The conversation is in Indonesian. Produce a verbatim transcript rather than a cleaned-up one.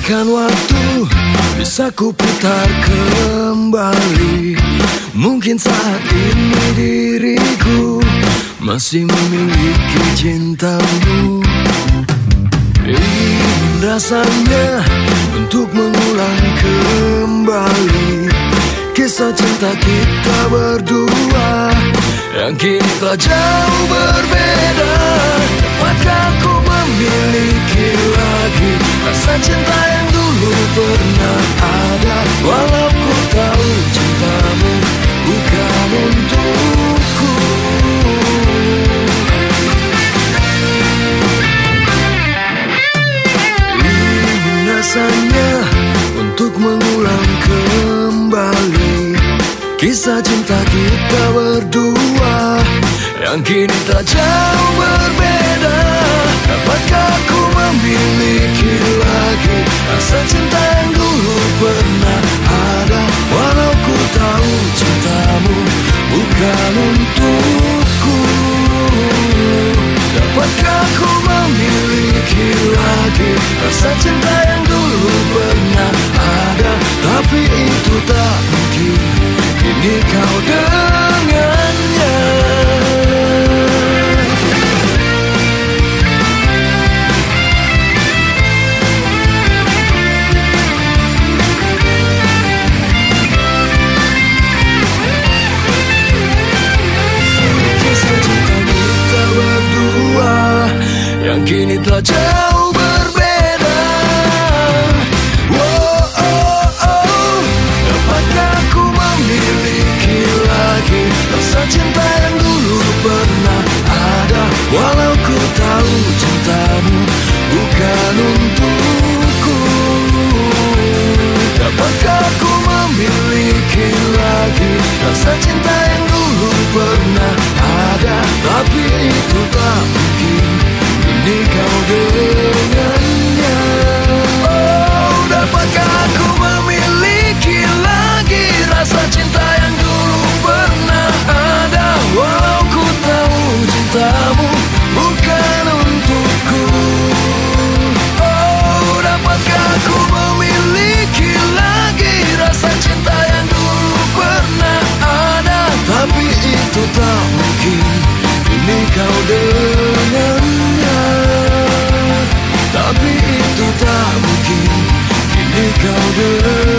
Andaikan waktu bisa ku putar kembali, mungkin saat ini diriku masih memiliki cintamu. Ingin rasanya untuk mengulang kembali kisah cinta kita berdua yang kini telah jauh berbeda. Dapatkah ku memiliki lagi rasa cinta yang dulu pernah ada, walau ku tahu cintamu bukan untukku. Ingin rasanya untuk mengulang kembali kisah cinta kita berdua yang kini tak jauh berbeda. Dapatkah ku memiliki lagi rasa cinta yang dulu pernah ada, walau ku tahu cintamu bukan untukku. Dapatkah ku memiliki lagi rasa cinta yang dulu pernah ada, tapi itu tak mungkin. Kini kau dengannya. Kisah cinta kita berdua yang kini telah jauh berbeda. Oh, oh, oh. Dapatkah ku memiliki lagi rasa cinta yang dulu pernah ada, walau ku tahu cintamu bukan untukku. Dapatkah ku memiliki lagi rasa cinta yang dulu pernah ada, tapi itu tak mungkin. Kini kau dengannya. Oh, dapatkah ku memiliki lagi rasa cinta yang dulu pernah ada, walau ku tahu cintamu bukan untukku. Oh, dapatkah ku memiliki lagi rasa cinta yang dulu pernah ada, tapi itu tak mungkin. Kini kau dengannya, tapi itu tak mungkin. Kini kau dengannya.